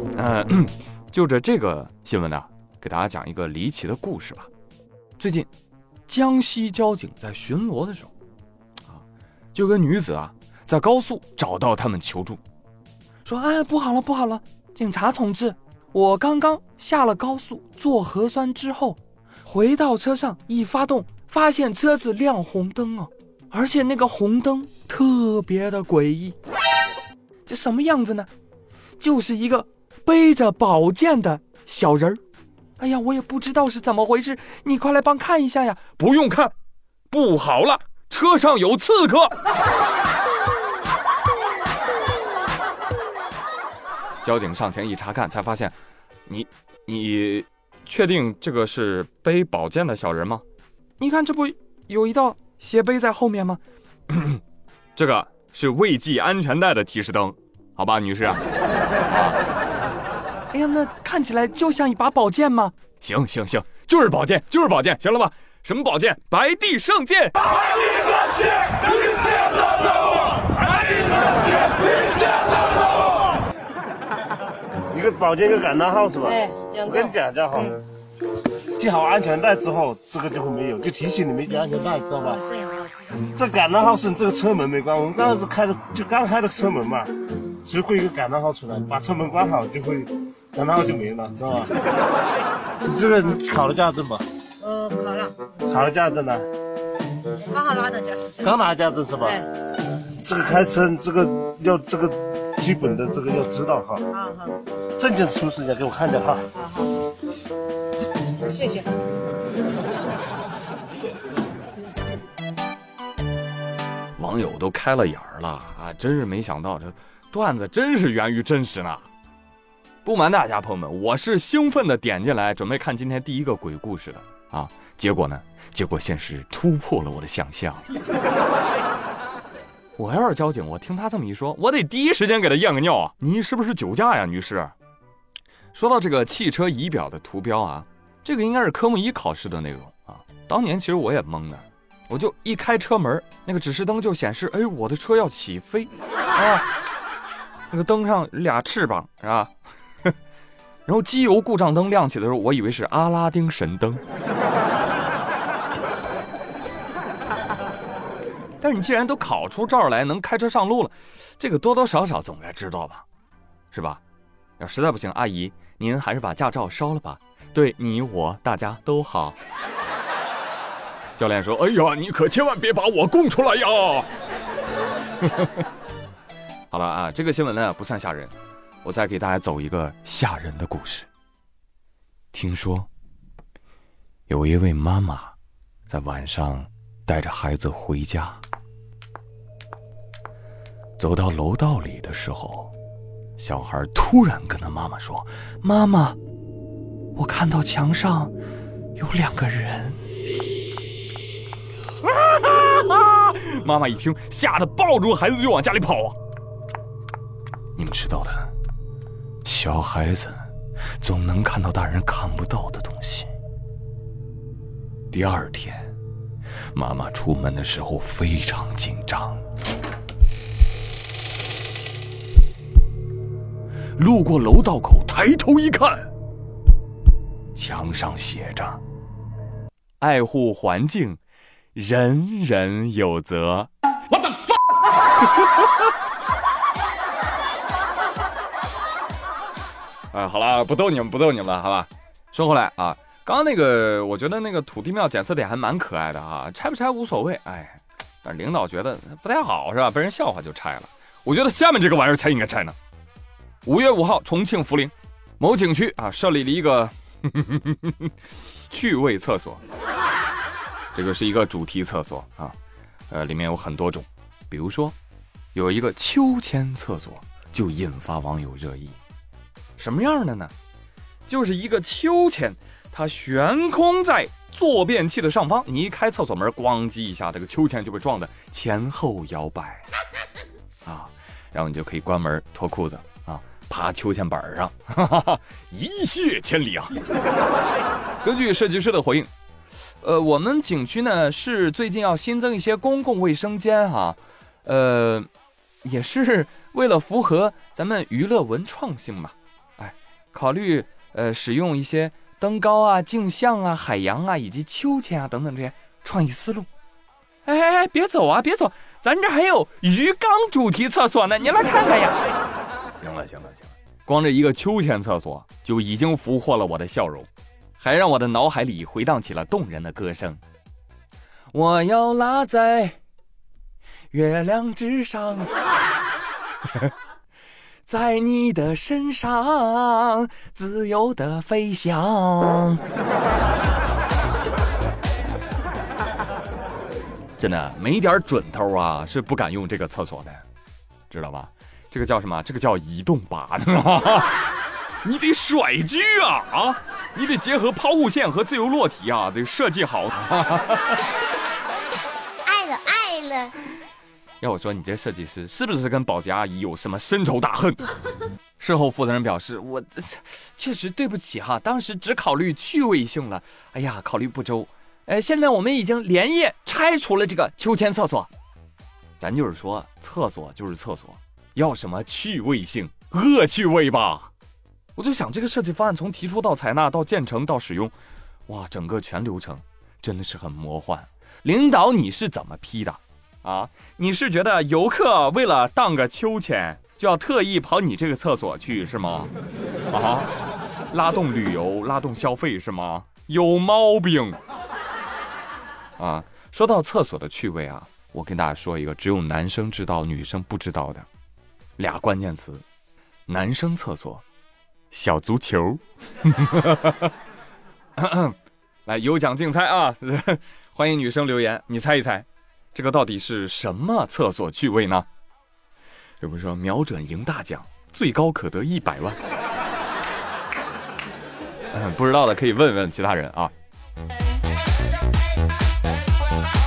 就着这个新闻呢，给大家讲一个离奇的故事吧。最近江西交警在巡逻的时候就有个女子在高速找到他们求助，说不好了，警察同志，我刚刚下了高速做核酸之后，回到车上一发动，发现车子亮红灯而且那个红灯特别的诡异。这什么样子呢？就是一个背着宝剑的小人儿。哎呀，我也不知道是怎么回事，你快来帮看一下呀。不用看，不好了，车上有刺客。交警上前一查看，才发现你确定这个是背宝剑的小人吗？你看这不有一道斜背在后面吗？这个是未系安全带的提示灯，好吧，女士哎呀，那看起来就像一把宝剑吗？行，就是宝剑，行了吧？什么宝剑？白帝圣剑。 一个宝剑，一个感叹号是吧？ 两个。 我跟你讲就好。系好安全带之后，这个就会没有，就提醒你没系安全带，知道吧？ 这也没有。 这感叹号是这个车门没关，我们刚开始刚开的车门嘛，其实会有一个感叹号出来，把车门关好就会感叹号就没了，知道吧？你这个你考了驾照证吧？ 考了。 考了驾照证呢？ 刚好拿到驾驶证。 刚拿驾照证是吧？这个开车这个要这个基本的这个要知道哈。好。证件出示一下给我看一下哈。 好。谢谢。 网友都开了眼了真是没想到这段子真是源于真实呢。不瞒大家朋友们，我是兴奋的点进来准备看今天第一个鬼故事的结果现实突破了我的想象。我要是交警，我听他这么一说，我得第一时间给他验个尿你是不是酒驾呀，女士？说到这个汽车仪表的图标这个应该是科目1考试的内容当年其实我也懵的，我就一开车门，那个指示灯就显示我的车要起飞那个灯上俩翅膀是吧？然后机油故障灯亮起的时候，我以为是阿拉丁神灯。但是你既然都考出照来，能开车上路了，这个多多少少总该知道吧，是吧？要实在不行，阿姨您还是把驾照烧了吧，对你我大家都好。教练说：“哎呀，你可千万别把我供出来呀！”好了这个新闻呢不算吓人，我再给大家走一个吓人的故事。听说有一位妈妈在晚上带着孩子回家，走到楼道里的时候，小孩突然跟他妈妈说：“妈妈，我看到墙上有2个人。”妈妈一听，吓得抱住孩子就往家里跑你们知道的，小孩子总能看到大人看不到的东西。第二天，妈妈出门的时候非常紧张，路过楼道口，抬头一看，墙上写着：“爱护环境，人人有责。” What the fuck？ 好了，不逗你们了，好吧？说回来刚刚那个，我觉得那个土地庙检测点还蛮可爱的拆不拆无所谓，但是领导觉得不太好是吧？被人笑话就拆了。我觉得下面这个玩意儿才应该拆呢。5月5号，重庆涪陵某景区设立了一个趣味厕所，这个是一个主题厕所里面有很多种，比如说有一个秋千厕所，就引发网友热议。什么样的呢？就是一个秋千，它悬空在坐便器的上方，你一开厕所门，咣叽一下，这个秋千就被撞得前后摇摆然后你就可以关门脱裤子爬秋千板上，一泻千里根据设计师的回应，我们景区呢是最近要新增一些公共卫生间也是为了符合咱们娱乐文创性嘛。 考虑使用一些登高啊、镜像啊、海洋啊以及秋千啊等等这些创意思路。哎，别走啊，别走，咱这还有鱼缸主题厕所呢，你来看看呀。行了，光这一个秋千厕所就已经俘获了我的笑容，还让我的脑海里回荡起了动人的歌声。我要拉在月亮之上，在你的身上自由的飞翔。真的没点准头啊，是不敢用这个厕所的，知道吧？这个叫什么？这个叫移动靶，知道吗？你得甩狙啊！你得结合抛物线和自由落体啊，得设计好。 爱了。 要我说，你这设计师是不是跟保洁阿姨有什么深仇大恨？事后负责人表示，我确实对不起哈，当时只考虑趣味性了，哎呀，考虑不周。现在我们已经连夜拆除了这个秋千厕所。咱就是说，厕所就是厕所，要什么趣味性？恶趣味吧。我就想，这个设计方案从提出到采纳到建成到使用，哇，整个全流程真的是很魔幻。领导，你是怎么批的啊？你是觉得游客为了荡个秋千就要特意跑你这个厕所去是吗？啊，拉动旅游，拉动消费是吗？有毛病啊！说到厕所的趣味啊，我跟大家说一个只有男生知道女生不知道的俩关键词：男生厕所小足球。来，有奖竞猜啊！欢迎女生留言，你猜一猜，这个到底是什么厕所趣味呢？有人说瞄准赢大奖，最高可得100万。不知道的可以问问其他人啊。